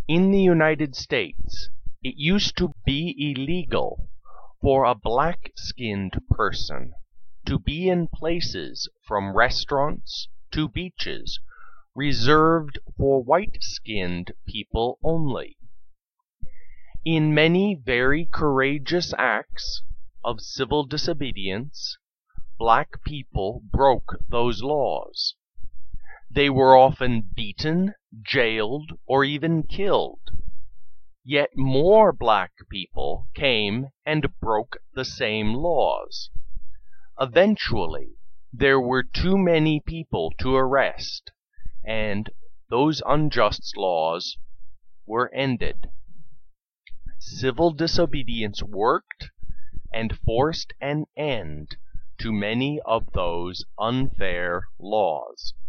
In the United States, it used to be illegal for a black-skinned person to be in places from restaurants to beaches reserved for white-skinned people only. In many very courageous acts of civil disobedience, black people broke those laws. They were often beaten, jailed, or even killed. Yet more black people came and broke the same laws. Eventually, there were too many people to arrest, and those unjust laws were ended. Civil disobedience worked and forced an end to many of those unfair laws.